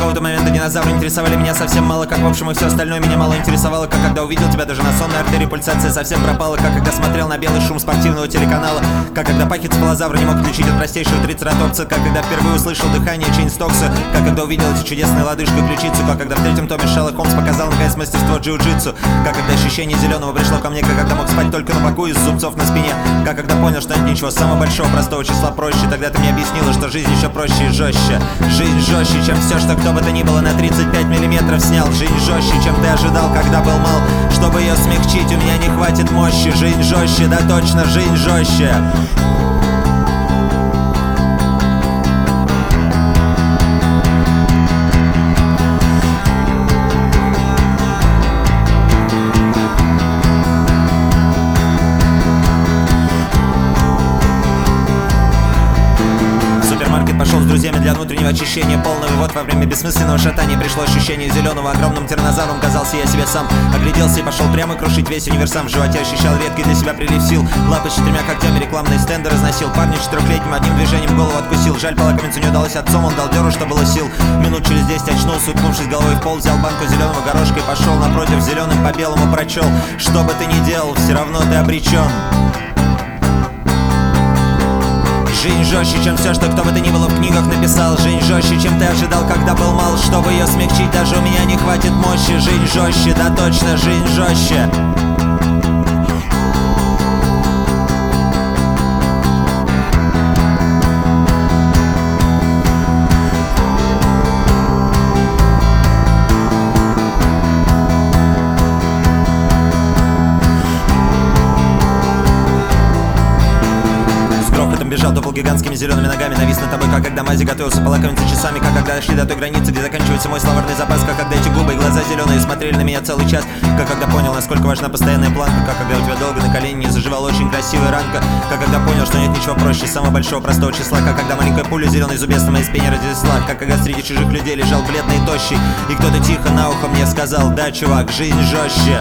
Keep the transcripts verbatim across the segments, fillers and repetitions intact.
какого-то момента динозавры интересовали меня совсем мало, как в общем и все остальное меня мало интересовало. Как когда увидел тебя даже на сонной артерии пульсация совсем пропала. Как когда смотрел на белый шум спортивного телеканала. Как когда пахицефалозавр не мог отличить от простейшего трицератопса. Как когда впервые услышал дыхание Чейнстокса. Как когда увидел эти чудесные лодыжку и ключицу. Как когда в третьем томе Шерлок Холмс показал наконец мастерство джиу-джитсу. Как когда ощущение зеленого пришло ко мне. Как когда мог спать только на боку из зубцов на спине. Как когда понял, что нет ничего самого большого простого числа проще. Тогда ты мне объяснила, что жизнь еще проще и жестче. Жизнь жестче, чем все, что кто бы то ни было на тридцать пять миллиметров снял. Жизнь жестче, чем ты ожидал, когда был мал. Чтобы ее смягчить, у меня не хватит мощи. Жизнь жестче, да точно, жизнь жестче. Пошел с друзьями для внутреннего очищения. Полный вывод во время бессмысленного шатания. Пришло ощущение зеленого. Огромным тираннозавром казался я себе сам. Огляделся и пошел прямо крушить весь универсам. В животе ощущал редкий для себя прилив сил. Лапы с четырьмя когтями рекламные стенды разносил. Парня четырехлетним одним движением голову откусил. Жаль, полакомиться не удалось отцом. Он дал дёру, что было сил. Минут через десять очнулся, уткнувшись головой в пол. Взял банку зеленого горошка и пошел напротив. Зеленым по белому прочел: что бы ты ни делал, все равно ты обречен. Жизнь жестче, чем все, что кто бы то ни было в книгах написал. Жизнь жестче, чем ты ожидал, когда был мал. Чтобы ее смягчить, даже у меня не хватит мощи. Жизнь жестче, да точно, жизнь жестче. Бежал топал гигантскими зелеными ногами. Навис над тобой, как когда Мази готовился полакомиться часами. Как когда дошли до той границы, где заканчивается мой словарный запас. Как когда эти губы и глаза зеленые смотрели на меня целый час. Как когда понял, насколько важна постоянная планка. Как когда у тебя долго на колени не заживала очень красивая ранка. Как когда понял, что нет ничего проще самого большого простого числа. Как когда маленькая пуля зеленой зубец на моей спине разнесла. Как когда среди чужих людей лежал бледный и тощий. И кто-то тихо на ухо мне сказал: да, чувак, жизнь жестче.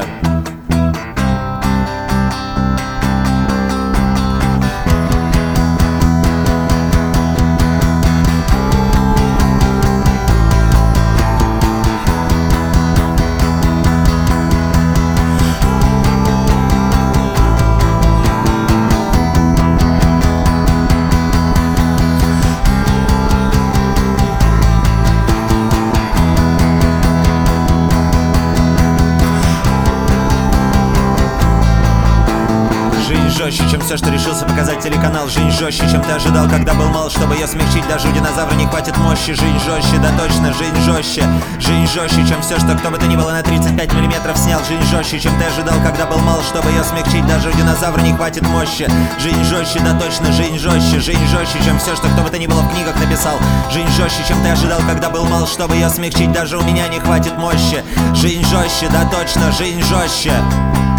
Жестче, чем все, что решился показать телеканал. Жизнь жестче, чем ты ожидал, когда был мал. Чтобы ее смягчить, даже у динозавра не хватит мощи. Жизнь жестче, да точно, жизнь жестче. Жизнь жестче, чем все, что кто бы то ни было на тридцать пять миллиметров снял. Жизнь жестче, чем ты ожидал, когда был мал. Чтобы ее смягчить, даже у динозавра не хватит мощи. Жизнь жестче, да точно, жизнь жестче. Жизнь жестче, чем все, что кто бы то ни было в книгах написал. Жизнь жестче, чем ты ожидал, когда был мал. Чтобы ее смягчить, даже у меня не хватит мощи. Жизнь жестче, да точно, жизнь жестче.